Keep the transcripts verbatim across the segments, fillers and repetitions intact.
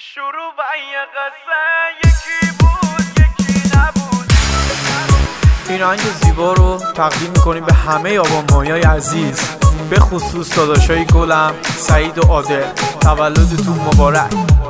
شروع و یه قصه یکی بود یکی نبود. این آهنگ زیبا رو تقدیم میکنیم به همه آبان‌مایه‌های عزیز، به خصوص داداشای گلم سعید و عادل. تولدتون مبارک.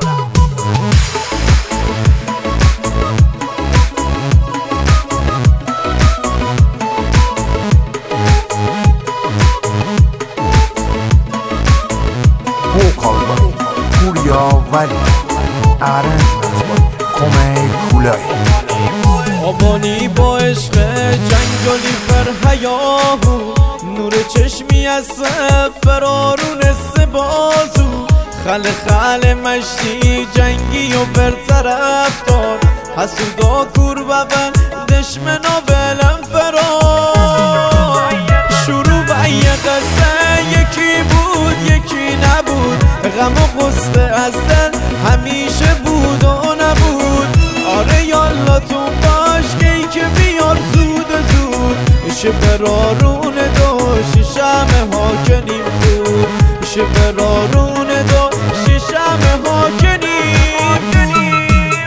Vocal by Purya Vali, arrangements by Komay Kulay. آبانی با عشق جنگالی بر حیاهو، نور چشمی از فرارون سبازو، خل خل مشتی جنگی و بر طرف دار، حسودا کوربا و دشمنا بلن فرار. شروع به یه قصه یکی بود یکی نبود، غم و غصه از دل همیشه بود و نبود. آره یالا تو باش که ای که بیار زود زود، شه برارون دو شیشم ها کنیم خود، شه برارون دو شیشم ها کنیم کنیم.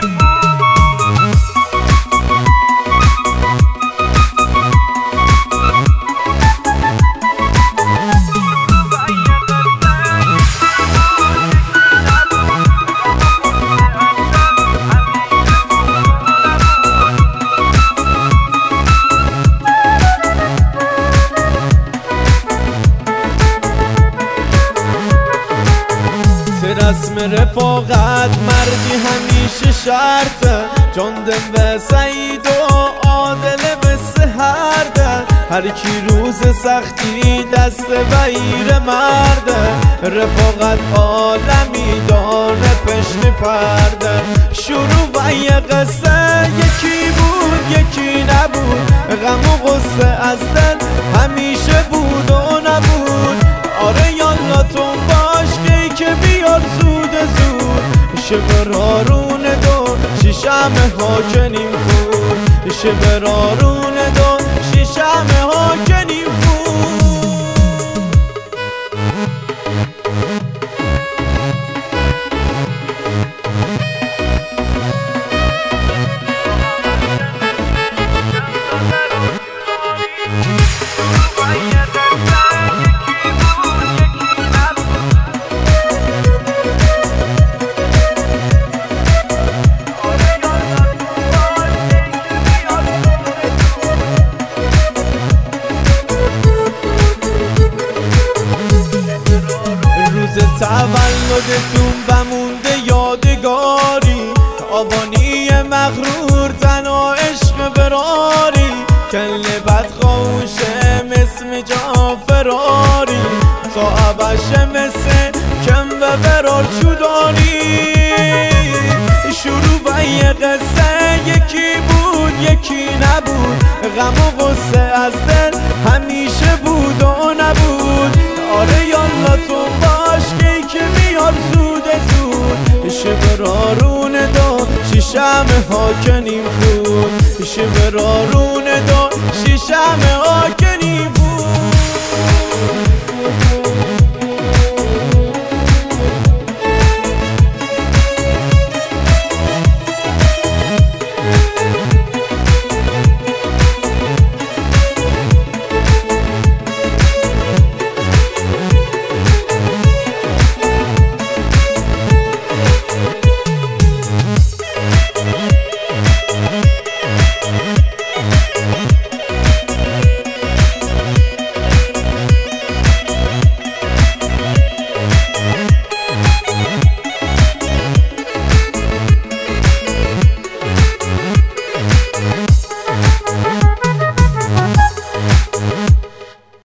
رسم رفاقت مردی همیشه شرطه، جان دل به سعید و عادل به سهرده، هر کی روز سختی دست بیر مرده، رفاقت عالمی دانه پشت پرده. شروع و یه قصه یکی بود یکی نبود، غم و غصه از دل همیشه بود و نبود. آره یالا تو باش که ای که بیار زود زود، شه برارون دو شیشم ها کنیم خود، شه برارون دو شیشم ها کنیم خود. تولدتون بمونده یادگاری، آبانی مغرور تنها عشق براری، کل بد خوشه مثل جعفراری، تا عبشه مثل کم و برار چودانی. شروع و یه قصه یکی بود یکی نبود، غم و غصه از دل همیشه بود و نبود. آره یالا تو باش که ای که بیار زود زود، شه برارون دو شیشم ها کنیم خود، شه برارون دو شیشم ها